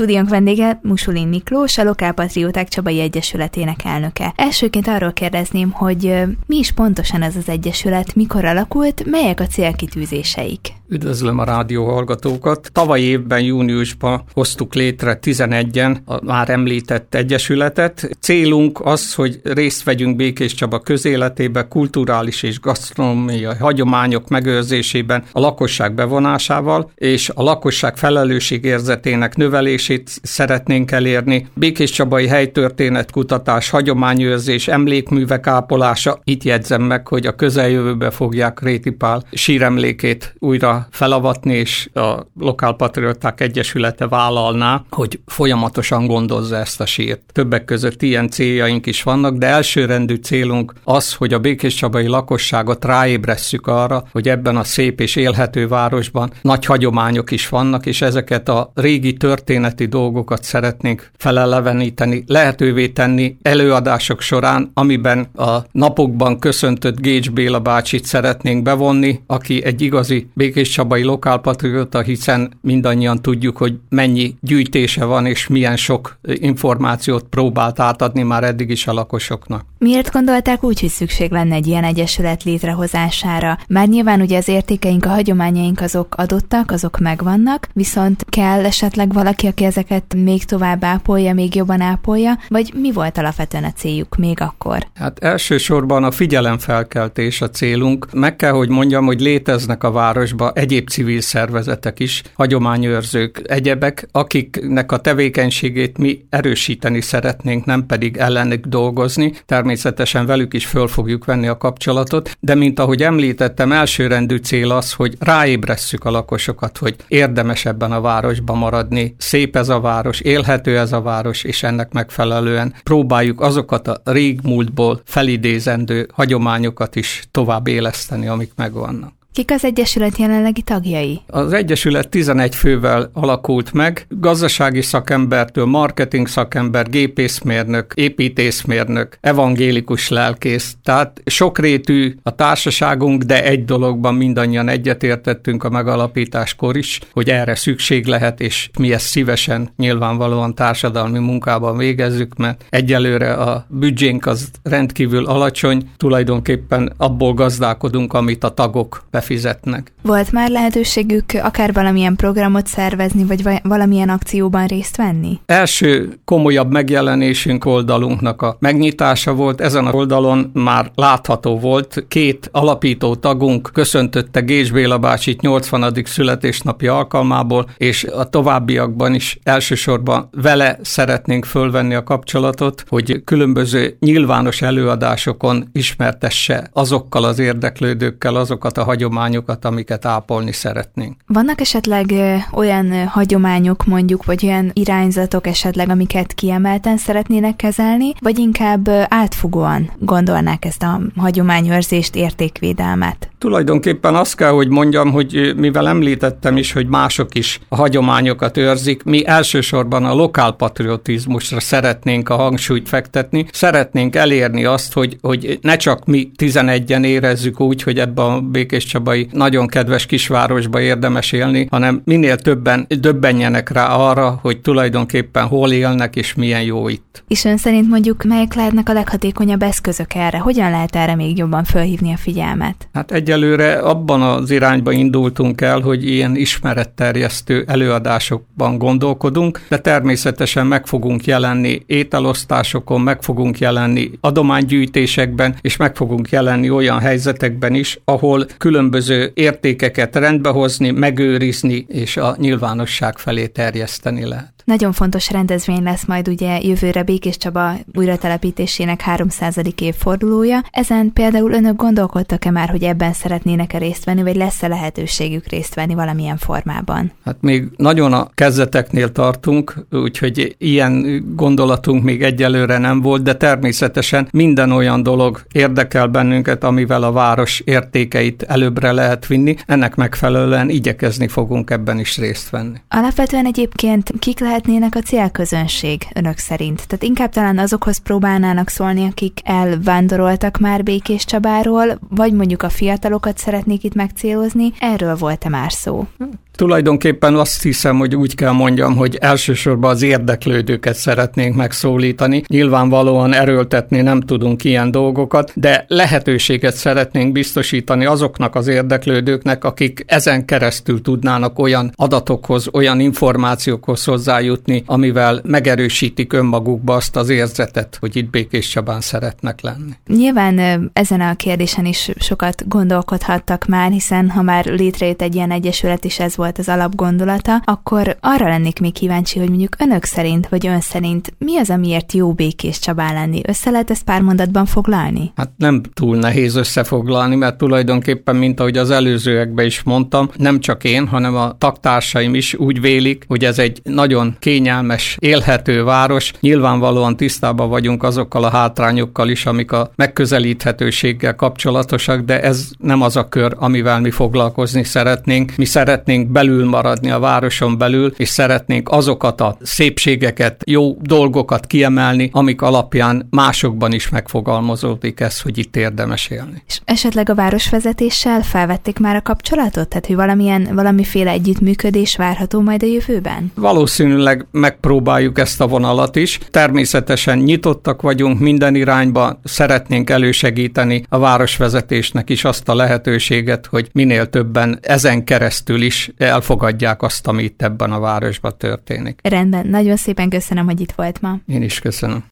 Stúdiónk vendége Musulin Miklós, a Lokálpatrióták Csabai Egyesületének elnöke. Elsőként arról kérdezném, hogy mi is pontosan ez az egyesület, mikor alakult, melyek a célkitűzéseik? Üdvözlöm a rádióhallgatókat! Tavaly évben júniusban hoztuk létre 11-en a már említett egyesületet. Célunk az, hogy részt vegyünk Békéscsaba közéletébe, kulturális és gasztronómiai hagyományok megőrzésében a lakosság bevonásával, és a lakosság felelősségérzetének növelését szeretnénk elérni. Békéscsabai helytörténetkutatás, hagyományőrzés, emlékművek ápolása. Itt jegyzem meg, hogy a közeljövőben fogják Réti Pál síremlékét újra felavatni, és a Lokálpatrióták Egyesülete vállalná, hogy folyamatosan gondozza ezt a sírt. Többek között ilyen céljaink is vannak, de elsőrendű célunk az, hogy a békéscsabai lakosságot ráébresszük arra, hogy ebben a szép és élhető városban nagy hagyományok is vannak, és ezeket a régi történeti dolgokat szeretnénk feleleveníteni, lehetővé tenni előadások során, amiben a napokban köszöntött Gécs Béla bácsit szeretnénk bevonni, aki egy igazi békéscsabai lokálpatrióta, hiszen mindannyian tudjuk, hogy mennyi gyűjtése van, és milyen sok információt próbált átadni már eddig is a lakosoknak. Miért gondolták úgy, hogy szükség lenne egy ilyen egyesület létrehozására? Már nyilván ugye az értékeink, a hagyományaink azok adottak, azok megvannak, viszont kell esetleg valaki, aki ezeket még tovább ápolja, még jobban ápolja, vagy mi volt alapvetően a céljuk még akkor? Hát elsősorban a figyelemfelkeltés a célunk. Meg kell, hogy mondjam, hogy léteznek a városban egyéb civil szervezetek is, hagyományőrzők, egyebek, akiknek a tevékenységét mi erősíteni szeretnénk, nem pedig ellenük dolgozni. Természetesen velük is föl fogjuk venni a kapcsolatot, de mint ahogy említettem, elsőrendű cél az, hogy ráébresszük a lakosokat, hogy érdemes ebben a városban maradni, szép ez a város, élhető ez a város, és ennek megfelelően próbáljuk azokat a régmúltból felidézendő hagyományokat is tovább éleszteni, amik megvannak. Kik az egyesület jelenlegi tagjai? Az egyesület 11 fővel alakult meg, gazdasági szakembertől, marketing szakember, gépészmérnök, építészmérnök, evangélikus lelkész, tehát sokrétű a társaságunk, de egy dologban mindannyian egyetértettünk a megalapításkor is, hogy erre szükség lehet, és mi ezt szívesen nyilvánvalóan társadalmi munkában végezzük, mert egyelőre a büdzsénk az rendkívül alacsony, tulajdonképpen abból gazdálkodunk, amit a tagok befizetnek. Volt már lehetőségük akár valamilyen programot szervezni, vagy valamilyen akcióban részt venni? Első komolyabb megjelenésünk oldalunknak a megnyitása volt. Ezen a oldalon már látható volt, 2 alapító tagunk köszöntötte Gécs Béla bácsit 80. születésnapja alkalmából, és a továbbiakban is elsősorban vele szeretnénk fölvenni a kapcsolatot, hogy különböző nyilvános előadásokon ismertesse azokkal az érdeklődőkkel azokat a hagyományokat, amiket ápolni szeretnénk. Vannak esetleg olyan hagyományok mondjuk, vagy olyan irányzatok esetleg, amiket kiemelten szeretnének kezelni, vagy inkább átfogóan gondolnák ezt a hagyományőrzést, értékvédelmet? Tulajdonképpen azt kell, hogy mondjam, hogy mivel említettem is, hogy mások is a hagyományokat őrzik, mi elsősorban a lokálpatriotizmusra szeretnénk a hangsúlyt fektetni, szeretnénk elérni azt, hogy ne csak mi 11-en érezzük úgy, hogy ebben a békéscsabai nagyon kedves kisvárosba érdemes élni, hanem minél többen döbbenjenek rá arra, hogy tulajdonképpen hol élnek és milyen jó itt. És ön szerint mondjuk melyek lehetnek a leghatékonyabb eszközök erre? Hogyan lehet erre még jobban fölhívni a figyelmet? Hát egyelőre abban az irányba indultunk el, hogy ilyen ismeretterjesztő előadásokban gondolkodunk, de természetesen meg fogunk jelenni ételosztásokon, meg fogunk jelenni adománygyűjtésekben, és meg fogunk jelenni olyan helyzetekben is, ahol különböző értékeket rendbehozni, megőrizni, és a nyilvánosság felé terjeszteni lehet. Nagyon fontos rendezvény lesz majd ugye jövőre Békéscsaba újratelepítésének 300. évfordulója. Ezen például önök gondolkodtak-e már, hogy ebben szeretnének-e részt venni, vagy lesz-e lehetőségük részt venni valamilyen formában? Hát még nagyon a kezdeteknél tartunk, úgyhogy ilyen gondolatunk még egyelőre nem volt, de természetesen minden olyan dolog érdekel bennünket, amivel a város értékeit előbbre lehet vinni. Ennek megfelelően igyekezni fogunk ebben is részt venni. Alapvetően egyébként kik lehetnek lehetnének a célközönség önök szerint? Tehát inkább talán azokhoz próbálnának szólni, akik elvándoroltak már Békéscsabáról, vagy mondjuk a fiatalokat szeretnék itt megcélozni? Erről volt-e már szó? Tulajdonképpen azt hiszem, hogy úgy kell mondjam, hogy elsősorban az érdeklődőket szeretnénk megszólítani. Nyilvánvalóan erőltetni nem tudunk ilyen dolgokat, de lehetőséget szeretnénk biztosítani azoknak az érdeklődőknek, akik ezen keresztül tudnának olyan adatokhoz, olyan információkhoz hozzájutni, amivel megerősítik önmagukba azt az érzetet, hogy itt Békéscsabán szeretnek lenni. Nyilván ezen a kérdésen is sokat gondolkodhattak már, hiszen ha már létrejött egy ilyen egyesület, és ez volt az alapgondolata, akkor arra lennék még kíváncsi, hogy mondjuk önök szerint, vagy ön szerint mi az, amiért jó Békéscsabán lenni? Össze lehet ezt pár mondatban foglalni? Hát nem túl nehéz összefoglalni, mert tulajdonképpen, mint ahogy az előzőekben is mondtam, nem csak én, hanem a tagtársaim is úgy vélik, hogy ez egy nagyon kényelmes, élhető város. Nyilvánvalóan tisztában vagyunk azokkal a hátrányokkal is, amik a megközelíthetőséggel kapcsolatosak, de ez nem az a kör, amivel mi foglalkozni szeretnénk. Mi szeretnénk belül maradni a városon belül, és szeretnénk azokat a szépségeket, jó dolgokat kiemelni, amik alapján másokban is megfogalmazódik ez, hogy itt érdemes élni. És esetleg a városvezetéssel felvették már a kapcsolatot? Tehát, hogy valamiféle együttműködés várható majd a jövőben? Valószínűleg megpróbáljuk ezt a vonalat is. Természetesen nyitottak vagyunk minden irányba, szeretnénk elősegíteni a városvezetésnek is azt a lehetőséget, hogy minél többen ezen keresztül is elfogadják azt, ami itt ebben a városban történik. Rendben, nagyon szépen köszönöm, hogy itt volt ma. Én is köszönöm.